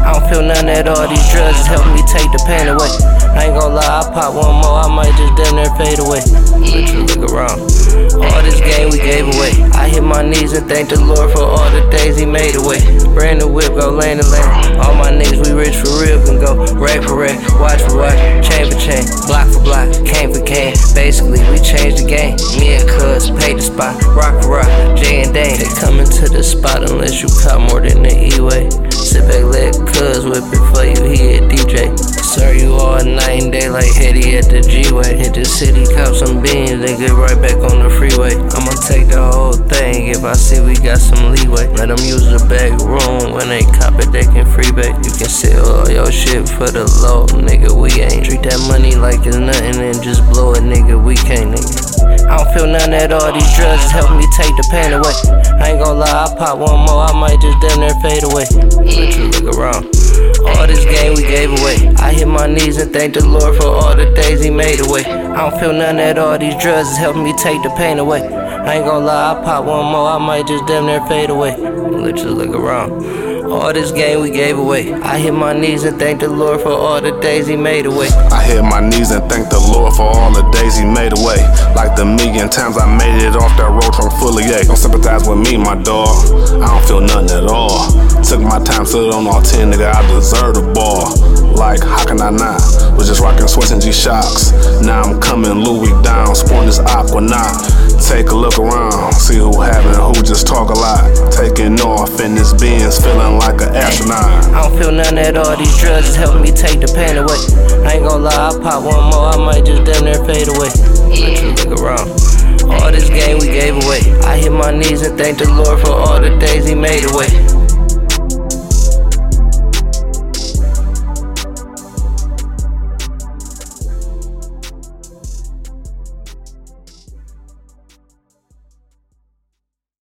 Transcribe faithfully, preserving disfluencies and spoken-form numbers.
I don't feel none at all, these drugs is helping me take the pain away. I ain't gon' lie, I pop one more, I might just damn near fade away. Let you look around, all this game we gave away. I hit my knees and thank the Lord for all the days he made away. Brand new whip, go lane to lane. All my niggas, we rich for real, can go rack for rack, watch for watch, chain for chain, block for block, cane for cane. Basically, we changed the game. Me and Cuz paid the spot, rock for rock, J and Dane. They coming to the spot unless you cop more than the E-way. Sit back, let Cuz whip it for you, he a D J. Serve you all night and day like Hetty at the G-Way. Hit the city, cop some beans, then get right back on the freeway. I'ma take the whole thing if I see we got some leeway. Let them use the back room, when they cop it they can freebay. You can sell all your shit for the low, nigga, we ain't. Treat that money like it's nothing and just blow it, nigga, we can't, nigga. I don't feel none at all, these drugs is helping me take the pain away. I ain't gon' lie, I pop one more, I might just damn near fade away. Let you look around, all this game we gave away. I hit my knees and thank the Lord for all the days he made away. I don't feel none at all, these drugs is helping me take the pain away. I ain't gon' lie, I pop one more, I might just damn near fade away. Let you look around, all this game we gave away. I hit my knees and thank the Lord for all the days he made away. I hit my knees and thank the Lord for all the days he made away. Like the million times I made it off that road trunk full of yay. Don't sympathize with me, my dog, I don't feel nothing at all. Took my time, stood on all ten, nigga, I deserve the ball. Like, how can I not? Was just rocking sweats and G-Shocks. Now I'm coming Louis down, sporting this Aquanaut. Take a look around, see who having, who just talk a lot. Taking off in this Benz, feeling like an astronaut. I don't feel none at all, these drugs is helping me take the pain away. I ain't gon' lie, I pop one more, I might just damn near fade away. Let you look around, all this game we gave away. I hit my knees and thank the Lord for all the days he made away.